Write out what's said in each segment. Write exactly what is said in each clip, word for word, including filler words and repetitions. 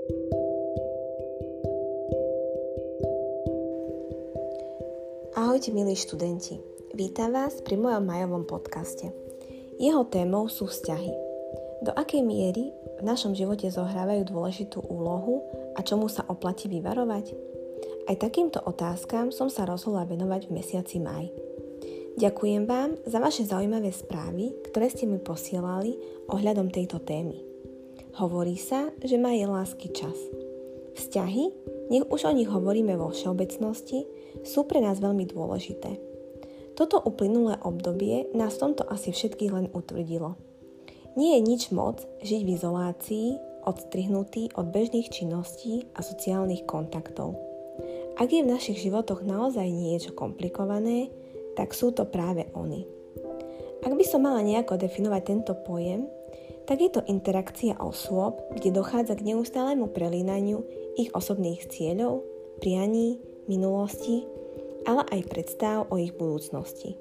Ahojte milí študenti, vítam vás pri mojom majovom podcaste. Jeho témou sú vzťahy. Do akej miery v našom živote zohrávajú dôležitú úlohu a čomu sa oplatí vyvarovať? Aj takýmto otázkam som sa rozhodla venovať v mesiaci maj. Ďakujem vám za vaše zaujímavé správy, ktoré ste mi posielali ohľadom tejto témy. Hovorí sa, že maj je lásky čas. Vzťahy, nech už o nich hovoríme vo všeobecnosti, sú pre nás veľmi dôležité. Toto uplynulé obdobie nás v tomto asi všetkých len utvrdilo. Nie je nič moc žiť v izolácii, odstrihnutý od bežných činností a sociálnych kontaktov. Ak je v našich životoch naozaj niečo komplikované, tak sú to práve oni. Ak by som mala nejako definovať tento pojem, tak je to interakcia osôb, kde dochádza k neustálemu prelínaniu ich osobných cieľov, prianí, minulosti, ale aj predstav o ich budúcnosti.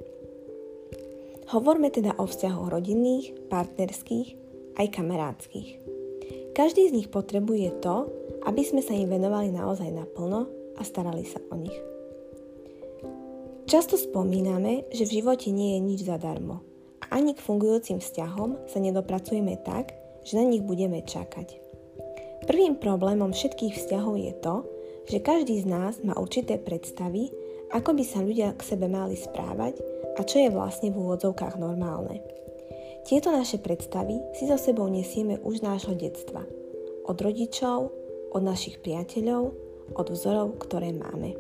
Hovorme teda o vzťahoch rodinných, partnerských, aj kamarátskych. Každý z nich potrebuje to, aby sme sa im venovali naozaj naplno a starali sa o nich. Často spomíname, že v živote nie je nič zadarmo a ani k fungujúcim vzťahom sa nedopracujeme tak, že na nich budeme čakať. Prvým problémom všetkých vzťahov je to, že každý z nás má určité predstavy, ako by sa ľudia k sebe mali správať a čo je vlastne v úvodzovkách normálne. Tieto naše predstavy si so sebou nesieme už z nášho detstva. Od rodičov, od našich priateľov, od vzorov, ktoré máme.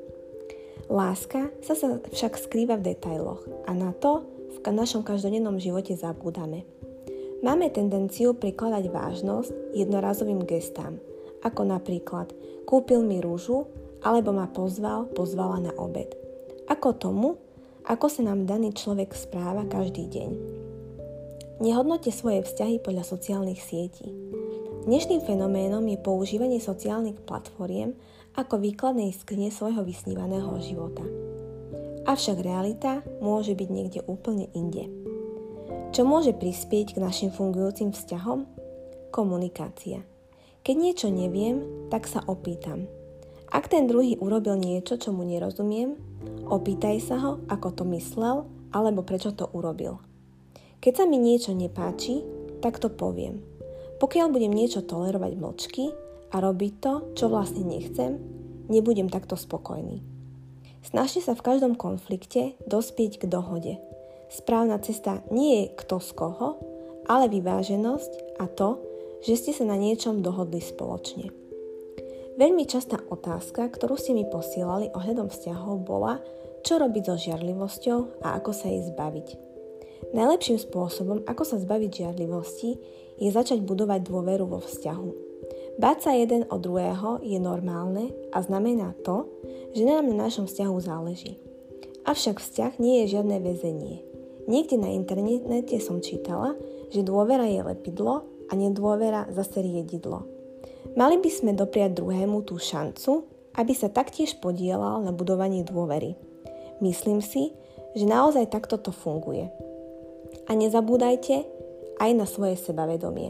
Láska sa však skrýva v detailoch a na to v našom každodennom živote zabúdame. Máme tendenciu prikladať vážnosť jednorazovým gestám, ako napríklad kúpil mi rúžu alebo ma pozval, pozvala na obed. Ako tomu, ako sa nám daný človek správa každý deň. Nehodnoťte svoje vzťahy podľa sociálnych sietí. Dnešným fenoménom je používanie sociálnych platformiem ako výkladnej skrine svojho vysnívaného života. Avšak realita môže byť niekde úplne inde. Čo môže prispieť k našim fungujúcim vzťahom? Komunikácia. Keď niečo neviem, tak sa opýtam. Ak ten druhý urobil niečo, čo mu nerozumiem, opýtaj sa ho, ako to myslel, alebo prečo to urobil. Keď sa mi niečo nepáči, tak to poviem. Pokiaľ budem niečo tolerovať mlčky a robiť to, čo vlastne nechcem, nebudem takto spokojný. Snažte sa v každom konflikte dospieť k dohode. Správna cesta nie je kto z koho, ale vyváženosť a to, že ste sa na niečom dohodli spoločne. Veľmi častá otázka, ktorú ste mi posielali ohľadom vzťahov, bola, čo robiť so žiarlivosťou a ako sa jej zbaviť. Najlepším spôsobom, ako sa zbaviť žiarlivosti, je začať budovať dôveru vo vzťahu. Báť sa jeden od druhého je normálne a znamená to, že nám na našom vzťahu záleží. Avšak vzťah nie je žiadne väzenie. Niekde na internete som čítala, že dôvera je lepidlo a nedôvera zase riedidlo. Mali by sme dopriať druhému tú šancu, aby sa taktiež podielal na budovaní dôvery. Myslím si, že naozaj takto to funguje. A nezabúdajte aj na svoje sebavedomie.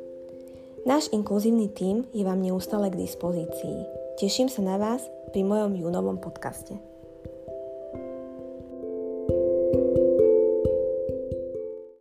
Náš inkluzívny tím je vám neustále k dispozícii. Teším sa na vás pri mojom júnovom podcaste.